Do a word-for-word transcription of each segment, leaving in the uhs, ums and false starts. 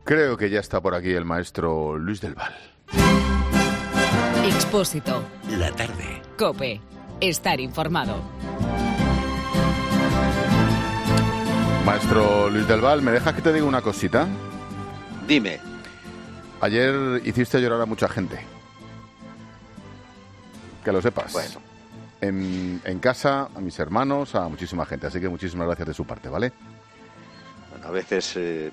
Creo que ya está por aquí el maestro Luis del Val. Expósito. La tarde. COPE. Estar informado. Maestro Luis del Val, ¿me dejas que te diga una cosita? Dime. Ayer hiciste llorar a mucha gente. Que lo sepas. Bueno. En, en casa, a mis hermanos, a muchísima gente. Así que muchísimas gracias de su parte, ¿vale? Bueno, a veces eh,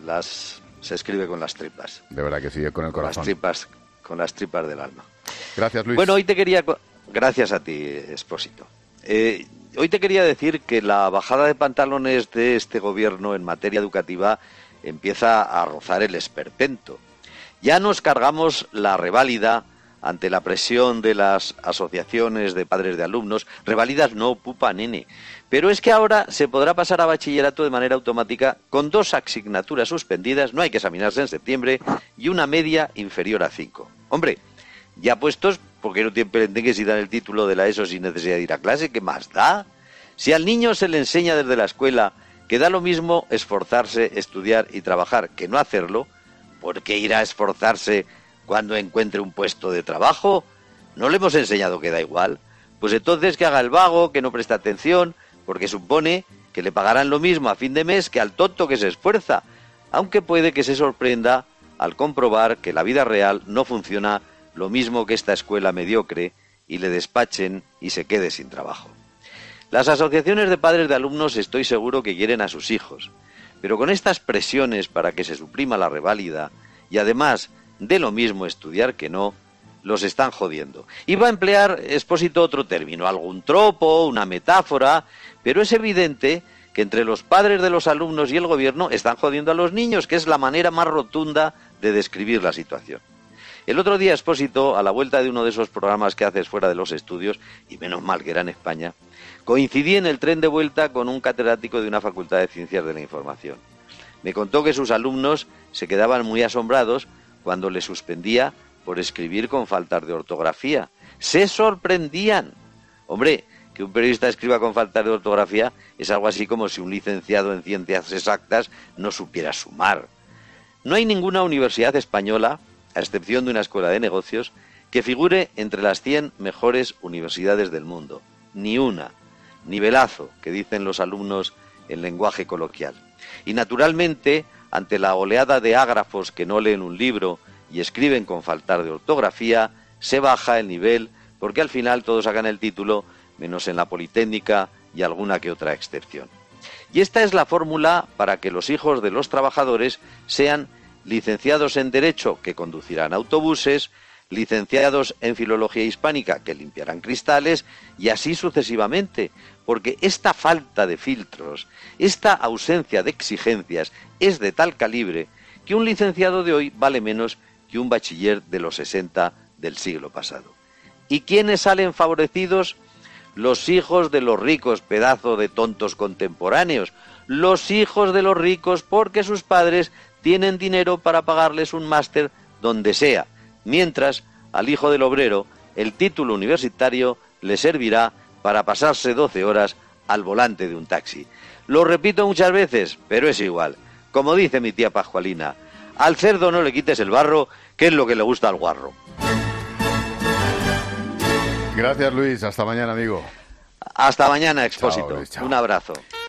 las se escribe con las tripas. De verdad que sí, con el corazón. Las tripas, con las tripas del alma. Gracias, Luis. Bueno, hoy te quería... Gracias a ti, Expósito. Eh, hoy te quería decir que la bajada de pantalones de este gobierno en materia educativa empieza a rozar el esperpento. Ya nos cargamos la reválida ante la presión de las asociaciones de padres de alumnos. Reválidas no, pupa, nene. Pero es que ahora se podrá pasar a bachillerato de manera automática con dos asignaturas suspendidas, no hay que examinarse en septiembre, y una media inferior a cinco. Hombre, ya puestos, ¿por qué no tienen que si dan el título de la ESO sin necesidad de ir a clase? ¿Qué más da? Si al niño se le enseña desde la escuela que da lo mismo esforzarse, estudiar y trabajar que no hacerlo, ¿por qué irá a esforzarse cuando encuentre un puesto de trabajo? ¿No le hemos enseñado que da igual? Pues entonces que haga el vago, que no preste atención, porque supone que le pagarán lo mismo a fin de mes que al tonto que se esfuerza, aunque puede que se sorprenda al comprobar que la vida real no funciona lo mismo que esta escuela mediocre y le despachen y se quede sin trabajo. Las asociaciones de padres de alumnos estoy seguro que quieren a sus hijos, pero con estas presiones para que se suprima la reválida y además de lo mismo estudiar que no, los están jodiendo. Iba a emplear, Expósito, otro término, algún tropo, una metáfora, pero es evidente que entre los padres de los alumnos y el gobierno están jodiendo a los niños, que es la manera más rotunda de describir la situación. El otro día, Expósito, a la vuelta de uno de esos programas que haces fuera de los estudios, y menos mal que era en España, coincidí en el tren de vuelta con un catedrático de una facultad de Ciencias de la Información. Me contó que sus alumnos se quedaban muy asombrados cuando le suspendía por escribir con faltas de ortografía. Se sorprendían. Hombre, que un periodista escriba con faltas de ortografía es algo así como si un licenciado en ciencias exactas no supiera sumar. No hay ninguna universidad española, a excepción de una escuela de negocios, que figure entre las cien mejores universidades del mundo. Ni una. Nivelazo, que dicen los alumnos en lenguaje coloquial. Y naturalmente, ante la oleada de ágrafos que no leen un libro y escriben con faltar de ortografía, se baja el nivel, porque al final todos sacan el título, menos en la Politécnica y alguna que otra excepción. Y esta es la fórmula para que los hijos de los trabajadores sean licenciados en Derecho, que conducirán autobuses, licenciados en Filología Hispánica, que limpiarán cristales, y así sucesivamente, porque esta falta de filtros, esta ausencia de exigencias es de tal calibre que un licenciado de hoy vale menos que un bachiller de los sesenta del siglo pasado. ¿Y quiénes salen favorecidos? Los hijos de los ricos, pedazo de tontos contemporáneos. Los hijos de los ricos porque sus padres tienen dinero para pagarles un máster donde sea, mientras al hijo del obrero el título universitario le servirá para pasarse doce horas al volante de un taxi. Lo repito muchas veces, pero es igual. Como dice mi tía Pascualina, al cerdo no le quites el barro, que es lo que le gusta al guarro. Gracias, Luis. Hasta mañana, amigo. Hasta mañana, Expósito. Chao, Luis, chao. Un abrazo.